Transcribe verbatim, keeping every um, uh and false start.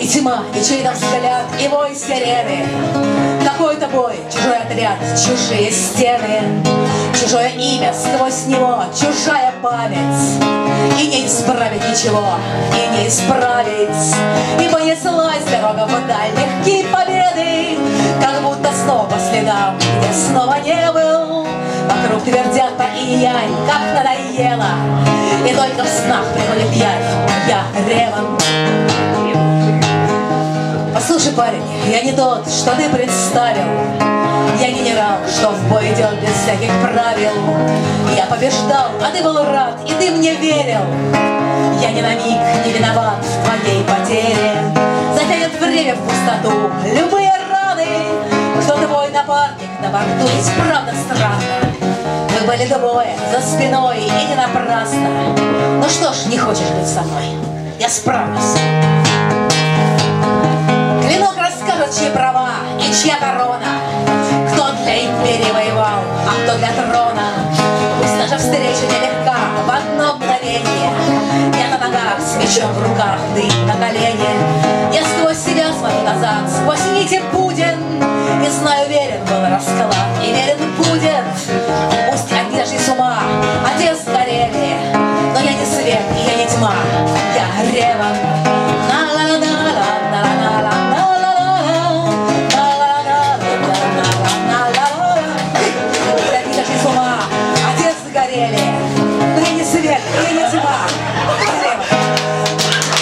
тьма, и чей-то взгляд, и вой сирены. Какой-то бой, чужой отряд, чужие стены, чужое имя сквозь него, чужая память. И не исправить ничего, и не исправить. И понеслась дорога вдаль легкие победы, как будто снова по следам, где снова не был. Вокруг твердят по инь-янь, как надоело, и только в снах приходит явь, я Реван. Послушай, парень, я не тот, что ты представил. Я генерал, что в бой идет без всяких правил. Я побеждал, а ты был рад, и ты мне верил. Я ни на миг не виноват в твоей потере. Затянет время в пустоту любые раны. Кто твой напарник на борту, ведь правда странно. Мы были двое за спиной, и не напрасно. Ну что ж, не хочешь быть со мной? Я справлюсь. Клинок расскажет, чьи права и чья корона, кто для империи воевал, а кто для трона. Пусть наша встреча нелегка в одно мгновение. Я на ногах с мечом в руках, ты на колене. Я сквозь себя смотрю назад, сквозь нити Путин, и знаю, верен был расклад, и верен